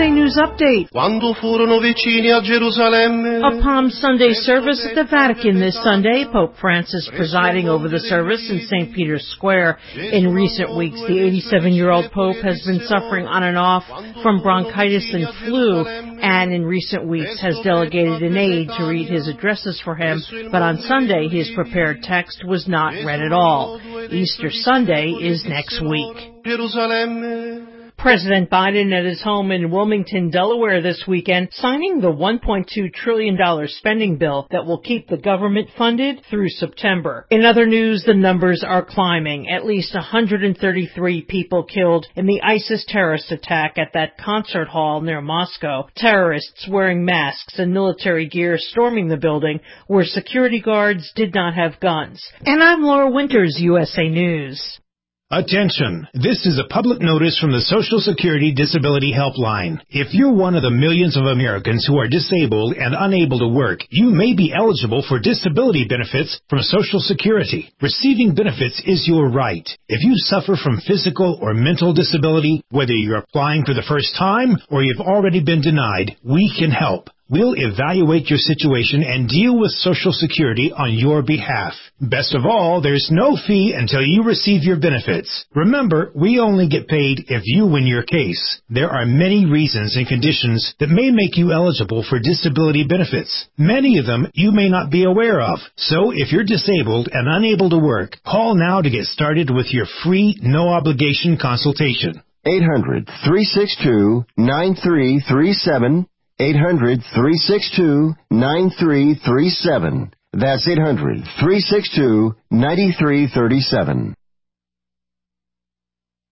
USA News Update. Quando furono vicini a Gerusalemme. A Palm Sunday service at the Vatican this Sunday. Pope Francis presiding over the service in St. Peter's Square. In recent weeks, the 87-year-old Pope has been suffering on and off from bronchitis and flu, and in recent weeks has delegated an aide to read his addresses for him, but on Sunday his prepared text was not read at all. Easter Sunday is next week. President Biden at his home in Wilmington, Delaware this weekend, signing the $1.2 trillion spending bill that will keep the government funded through September. In other news, the numbers are climbing. At least 133 people killed in the ISIS terrorist attack at that concert hall near Moscow. Terrorists wearing masks and military gear storming the building where security guards did not have guns. And I'm Laura Winters, USA News. Attention! This is a public notice from the Social Security Disability Helpline. If you're one of the millions of Americans who are disabled and unable to work, you may be eligible for disability benefits from Social Security. Receiving benefits is your right. If you suffer from physical or mental disability, whether you're applying for the first time or you've already been denied, we can help. We'll evaluate your situation and deal with Social Security on your behalf. Best of all, there's no fee until you receive your benefits. Remember, we only get paid if you win your case. There are many reasons and conditions that may make you eligible for disability benefits. Many of them you may not be aware of. So if you're disabled and unable to work, call now to get started with your free, no-obligation consultation. 800-362-9337. 800-362-9337. That's 800-362-9337.